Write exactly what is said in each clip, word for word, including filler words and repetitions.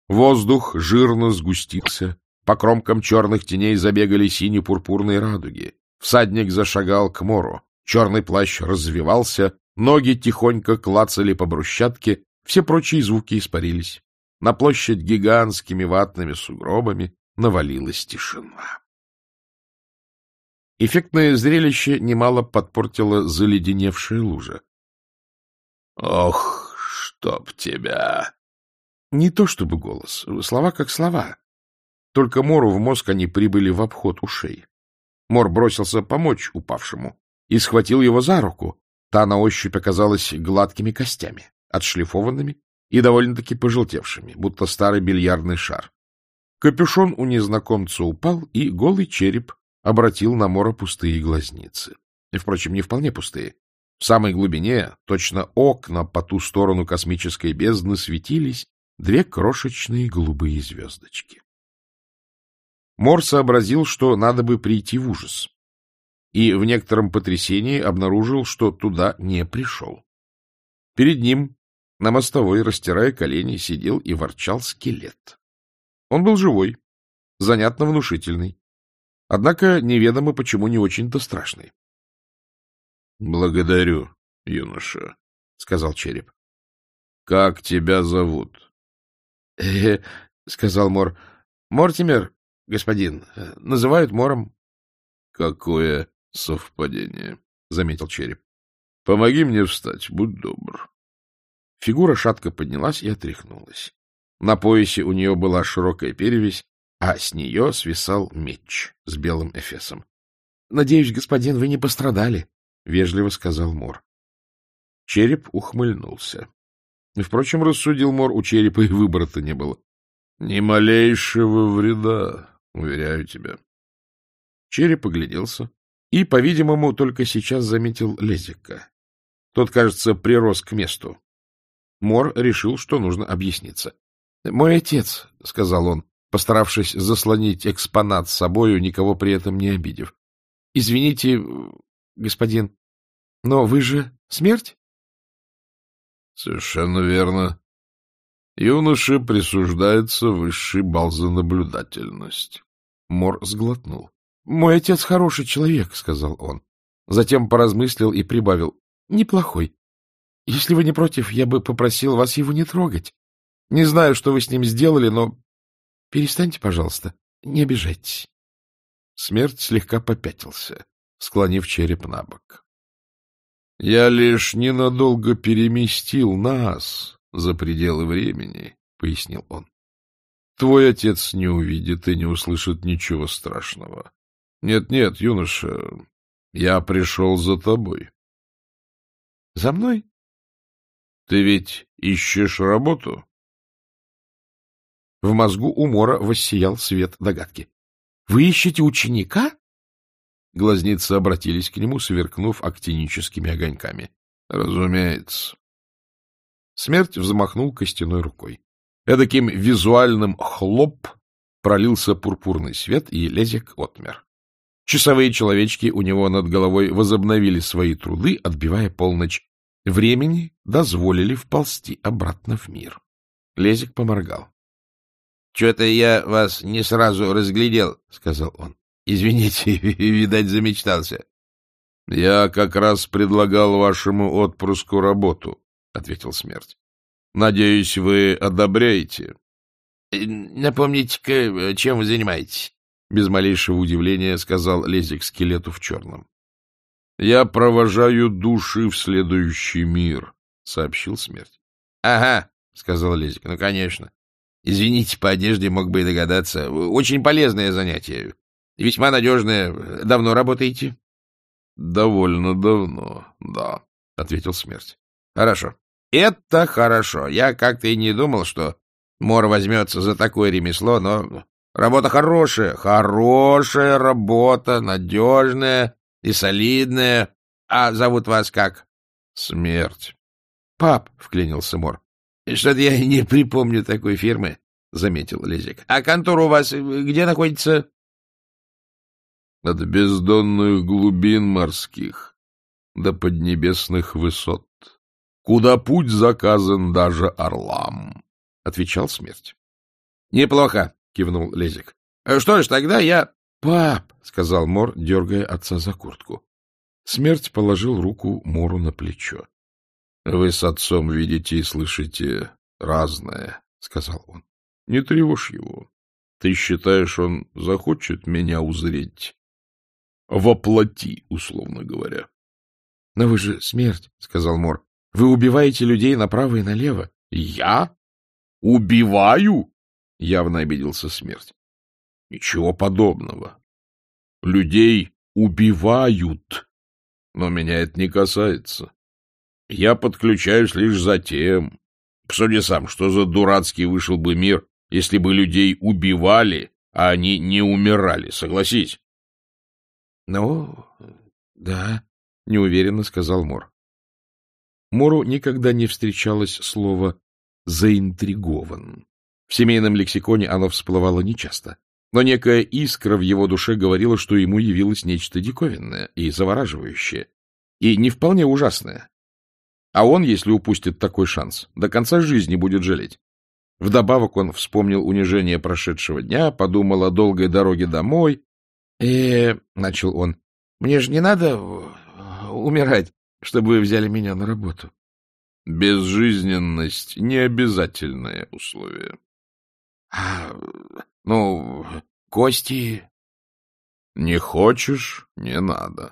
Воздух жирно сгустился, по кромкам черных теней забегали сине-пурпурные радуги. Всадник зашагал к Мору, черный плащ развивался, ноги тихонько клацали по брусчатке, все прочие звуки испарились. На площадь гигантскими ватными сугробами навалилась тишина. Эффектное зрелище немало подпортило заледеневшая лужа. — Ох, чтоб тебя! Не то чтобы голос, слова как слова. Только Мору в мозг они прибыли в обход ушей. Мор бросился помочь упавшему и схватил его за руку. Та на ощупь оказалась гладкими костями, отшлифованными и довольно-таки пожелтевшими, будто старый бильярдный шар. Капюшон у незнакомца упал, и голый череп обратил на Мора пустые глазницы. И, впрочем, не вполне пустые. В самой глубине, точно окна по ту сторону космической бездны, светились две крошечные голубые звездочки. Мор сообразил, что надо бы прийти в ужас, и в некотором потрясении обнаружил, что туда не пришел. Перед ним, на мостовой, растирая колени, сидел и ворчал скелет. Он был живой, занятно внушительный, однако неведомо почему не очень-то страшный. — Благодарю, юноша, — сказал череп. — Как тебя зовут? «Э — сказал Мор. — Мортимер, господин. Называют Мором. — Какое совпадение, — заметил череп. — Помоги мне встать, будь добр. Фигура шатко поднялась и отряхнулась. На поясе у нее была широкая перевязь, а с нее свисал меч с белым эфесом. — Надеюсь, господин, вы не пострадали, — вежливо сказал Мор. Череп ухмыльнулся. Впрочем, рассудил Мор, у черепа и выбора-то не было. — Ни малейшего вреда, уверяю тебя. Череп огляделся и, по-видимому, только сейчас заметил Лезика. Тот, кажется, прирос к месту. Мор решил, что нужно объясниться. — Мой отец, — сказал он, постаравшись заслонить экспонат с собою, никого при этом не обидев. — Извините, господин, но вы же смерть? — Совершенно верно. Юноше присуждается высший балл за наблюдательность. Мор сглотнул. — Мой отец хороший человек, — сказал он. Затем поразмыслил и прибавил. — Неплохой. Если вы не против, я бы попросил вас его не трогать. Не знаю, что вы с ним сделали, но перестаньте, пожалуйста, не обижайтесь. Смерть слегка попятился, склонив череп на бок. — Я лишь ненадолго переместил нас за пределы времени, — пояснил он. — Твой отец не увидит и не услышит ничего страшного. Нет-нет, юноша, я пришел за тобой. — За мной? — Ты ведь ищешь работу? В мозгу у Мора воссиял свет догадки. — Вы ищете ученика? Глазницы обратились к нему, сверкнув актиническими огоньками. — Разумеется. Смерть взмахнул костяной рукой. Эдаким визуальным хлоп пролился пурпурный свет, и Лезик отмер. Часовые человечки у него над головой возобновили свои труды, отбивая полночь. Времени дозволили вползти обратно в мир. Лезик поморгал. — Что-то я вас не сразу разглядел, — сказал он. — Извините, видать, замечтался. — Я как раз предлагал вашему отпрыску работу, — ответил Смерть. — Надеюсь, вы одобряете. — Напомните-ка, чем вы занимаетесь? — без малейшего удивления сказал Лезик скелету в черном. — Я провожаю души в следующий мир, — сообщил Смерть. — Ага, — сказал Лезик, — ну, конечно. Извините, по одежде мог бы и догадаться. Очень полезное занятие. Весьма надежное. Давно работаете? — Довольно давно, да, — ответил Смерть. — Хорошо. Это хорошо. Я как-то и не думал, что Мор возьмется за такое ремесло, но работа хорошая, хорошая работа, надежная и солидная. А зовут вас как? — Смерть. — Пап, — вклинился Мор. — Что-то я не припомню такой фирмы, — заметил Лезик. — А контора у вас где находится? — От бездонных глубин морских до поднебесных высот, куда путь заказан даже орлам, — отвечал Смерть. — Неплохо, — кивнул Лезик. — Что ж, тогда я... — Пап, — сказал Мор, дергая отца за куртку. Смерть положил руку Мору на плечо. — Вы с отцом видите и слышите разное, — сказал он. — Не тревожь его. Ты считаешь, он захочет меня узреть? Воплоти, условно говоря. — Но вы же смерть, — сказал Мор. — Вы убиваете людей направо и налево. — Я? Убиваю? — явно обиделся Смерть. — Ничего подобного. Людей убивают, но меня это не касается. Я подключаюсь лишь за тем. Посуди сам, что за дурацкий вышел бы мир, если бы людей убивали, а они не умирали, согласись? — Ну, да, — неуверенно сказал Мор. Мору никогда не встречалось слово «заинтригован». В семейном лексиконе оно всплывало нечасто, но некая искра в его душе говорила, что ему явилось нечто диковинное и завораживающее, и не вполне ужасное. А он, если упустит такой шанс, до конца жизни будет жалеть. Вдобавок он вспомнил унижение прошедшего дня, подумал о долгой дороге домой. э начал он, — мне же не надо умирать, чтобы вы взяли меня на работу. — Безжизненность — не обязательное условие. — А, ну, кости... — Не хочешь — не надо.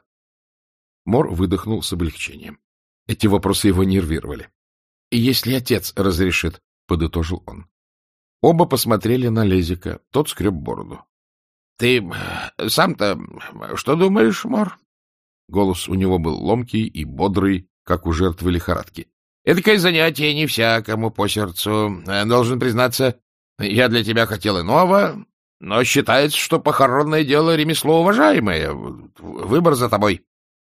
Мор выдохнул с облегчением. Эти вопросы его нервировали. — Если отец разрешит, — подытожил он. Оба посмотрели на Лезика. Тот скреб бороду. — Ты сам-то что думаешь, Мор? Голос у него был ломкий и бодрый, как у жертвы лихорадки. — Эдакое занятие не всякому по сердцу. Должен признаться, я для тебя хотел иного, но считается, что похоронное дело — ремесло уважаемое. Выбор за тобой.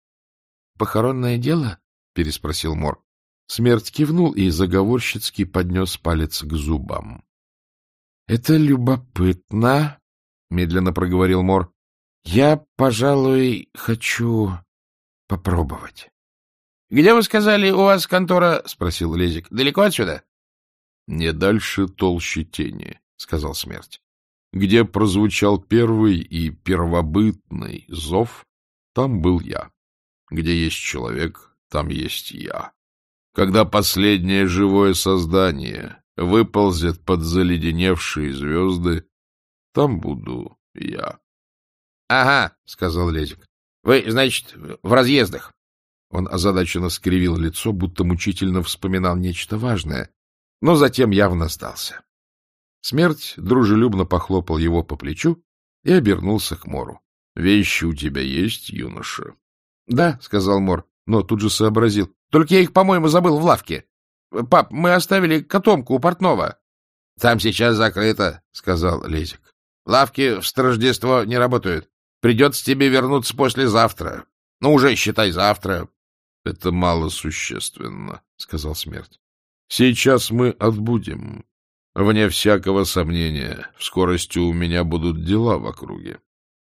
— Похоронное дело? — переспросил Мор. Смерть кивнул и заговорщицки поднес палец к зубам. — Это любопытно, — медленно проговорил Мор. — Я, пожалуй, хочу попробовать. — Где, вы сказали, у вас контора? — спросил Лезик. — Далеко отсюда? — Не дальше толщи тени, — сказал Смерть. Где прозвучал первый и первобытный зов, там был я. Где есть человек, там есть я. Когда последнее живое создание выползет под заледеневшие звезды, там буду я. — Ага, — сказал Лезик. — Вы, значит, в разъездах. Он озадаченно скривил лицо, будто мучительно вспоминал нечто важное, но затем явно сдался. Смерть дружелюбно похлопал его по плечу и обернулся к Мору. — Вещи у тебя есть, юноша? — Да, — сказал Мор, но тут же сообразил. — Только я их, по-моему, забыл в лавке. Пап, мы оставили котомку у портного. — Там сейчас закрыто, — сказал Лезик. — Лавки в Страждество не работают. Придется тебе вернуться послезавтра. Ну, уже считай завтра. — Это малосущественно, — сказал Смерть. — Сейчас мы отбудем. Вне всякого сомнения, в скорости у меня будут дела в округе.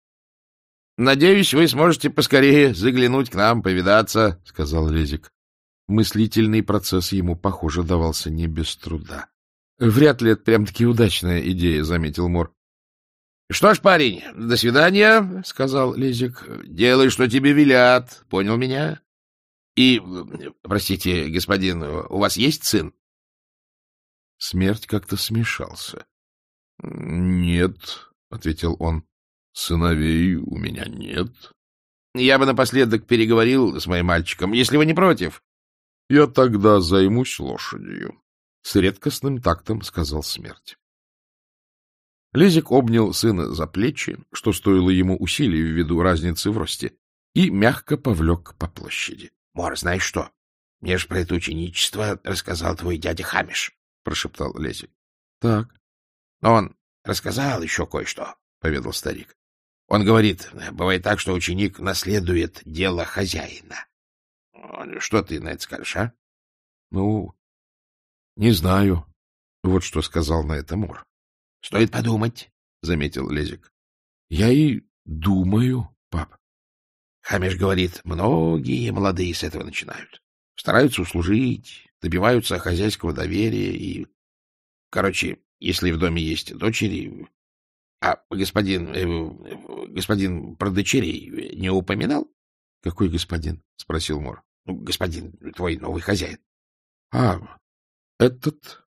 — Надеюсь, вы сможете поскорее заглянуть к нам, повидаться, — сказал Лезик. Мыслительный процесс ему, похоже, давался не без труда. — Вряд ли это прям-таки удачная идея, — заметил Мор. — Что ж, парень, до свидания, — сказал Лезик. — Делай, что тебе велят, понял меня? И, простите, господин, у вас есть сын? Смерть как-то смешался. — Нет, — ответил он, — сыновей у меня нет. — Я бы напоследок переговорил с моим мальчиком, если вы не против. — Я тогда займусь лошадью, — с редкостным тактом сказал Смерть. Лезик обнял сына за плечи, что стоило ему усилий ввиду разницы в росте, и мягко повлек по площади. — Мор, знаешь что? Мне ж про это ученичество рассказал твой дядя Хамиш, — прошептал Лезик. — Так. — Он рассказал еще кое-что, — поведал старик. Он говорит, бывает так, что ученик наследует дело хозяина. Что ты на это скажешь, а? — Ну, не знаю. Вот что сказал на это Мор. — Стоит подумать, — заметил Лезик. — Я и думаю, пап. Хамиш говорит, многие молодые с этого начинают. Стараются услужить, добиваются хозяйского доверия и... Короче, если в доме есть дочери. А господин, э, господин про дочерей не упоминал? — Какой господин? — спросил Мор. — Ну, господин, твой новый хозяин. — А, этот,